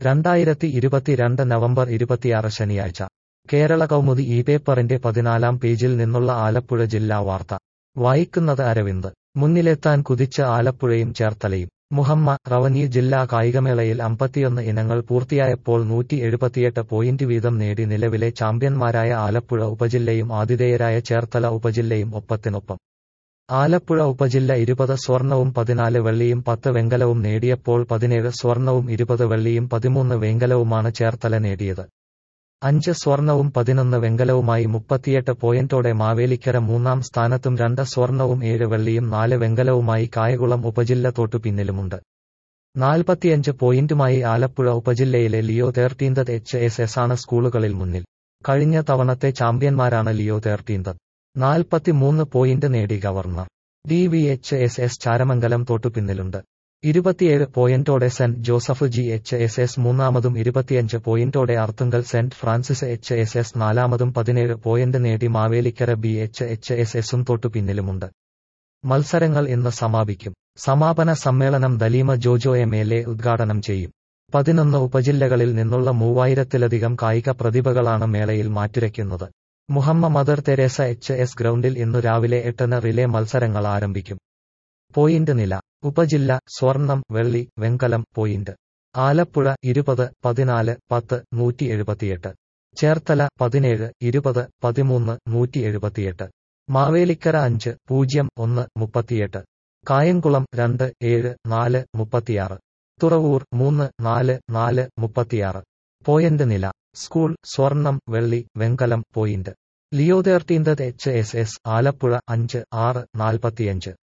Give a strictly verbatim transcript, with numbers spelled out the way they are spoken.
രണ്ടായിരത്തി ഇരുപത്തിരണ്ട് നവംബർ ഇരുപത്തിയാറ് ശനിയാഴ്ച കേരള കൗമുദി ഈ പേപ്പറിന്റെ പതിനാലാം പേജിൽ നിന്നുള്ള ആലപ്പുഴ ജില്ലാ വാർത്ത വായിക്കുന്നത് അരവിന്ദ്. മുന്നിലെത്താൻ കുതിച്ച് ആലപ്പുഴയും ചേർത്തലയും. മുഹമ്മ റവന്യൂ ജില്ലാ കായികമേളയിൽ അമ്പത്തിയൊന്ന് ഇനങ്ങൾ പൂർത്തിയായപ്പോൾ നൂറ്റി എഴുപത്തിയെട്ട് പോയിന്റ് വീതം നേടി നിലവിലെ ചാമ്പ്യന്മാരായ ആലപ്പുഴ ഉപജില്ലയും ആതിഥേയരായ ചേർത്തല ഉപജില്ലയും ഒപ്പത്തിനൊപ്പം. ആലപ്പുഴ ഉപജില്ല ഇരുപത് സ്വർണവും പതിനാല് വെള്ളിയും പത്ത് വെങ്കലവും നേടിയപ്പോൾ പതിനേഴ് സ്വർണവും ഇരുപത് വെള്ളിയും പതിമൂന്ന് വെങ്കലവുമാണ് ചേർത്തല നേടിയത്. അഞ്ച് സ്വർണവും പതിനൊന്ന് വെങ്കലവുമായി മുപ്പത്തിയെട്ട് പോയിന്റോടെ മാവേലിക്കര മൂന്നാം സ്ഥാനത്തും രണ്ട് സ്വർണവും ഏഴ് വെള്ളിയും നാല് വെങ്കലവുമായി കായകുളം ഉപജില്ല തൊട്ടു പിന്നിലുമുണ്ട്. നാൽപ്പത്തിയഞ്ച് പോയിന്റുമായി ആലപ്പുഴ ഉപജില്ലയിലെ Leo thirteenth H S S ആണ് സ്കൂളുകളിൽ മുന്നിൽ. കഴിഞ്ഞ തവണത്തെ ചാമ്പ്യന്മാരാണ് ലിയോ തേർട്ടീന്തത്. നാൽപ്പത്തിമൂന്ന് പോയിന്റ് നേടി governor D V H S S Charamangalam തൊട്ടു പിന്നിലുണ്ട്. ഇരുപത്തിയേഴ് പോയിന്റോടെ saint Joseph G H S S മൂന്നാമതും ഇരുപത്തിയഞ്ച് പോയിന്റോടെ Arthunkal saint Francis H S S നാലാമതും പതിനേഴ് പോയിന്റ് നേടി Mavelikkara B H H S എസും തൊട്ടു പിന്നിലുമുണ്ട്. മത്സരങ്ങൾ ഇന്ന് സമാപിക്കും. സമാപന സമ്മേളനം Dalima Jojo M L A ഉദ്ഘാടനം ചെയ്യും. പതിനൊന്ന് ഉപജില്ലകളിൽ നിന്നുള്ള മൂവായിരത്തിലധികം കായിക പ്രതിഭകളാണ് മേളയിൽ മാറ്റുരയ്ക്കുന്നത്. Muhamma mother Teresa H S ഗ്രൗണ്ടിൽ ഇന്നു രാവിലെ എട്ടിന് റിലേ മത്സരങ്ങൾ ആരംഭിക്കും. പോയിന്റ് നില. ഉപജില്ല സ്വർണം വെള്ളി വെങ്കലം പോയിന്റ്. ആലപ്പുഴ ഇരുപത് പതിനാല് പത്ത് നൂറ്റി എഴുപത്തിയെട്ട്. ചേർത്തല പതിനേഴ് ഇരുപത് പതിമൂന്ന് നൂറ്റി എഴുപത്തിയെട്ട്. മാവേലിക്കര അഞ്ച് പൂജ്യം ഒന്ന് മുപ്പത്തിയെട്ട്. കായംകുളം രണ്ട് ഏഴ് നാല് മുപ്പത്തിയാറ്. തുറവൂർ മൂന്ന് നാല് നാല് മുപ്പത്തിയാറ്. പോയിന്റ് നില. സ്കൂൾ സ്വർണം വെള്ളി വെങ്കലം point. Leo thirteenth H S S Alappuzha അഞ്ച് ആറ് നാൽപ്പത്തിയഞ്ച്.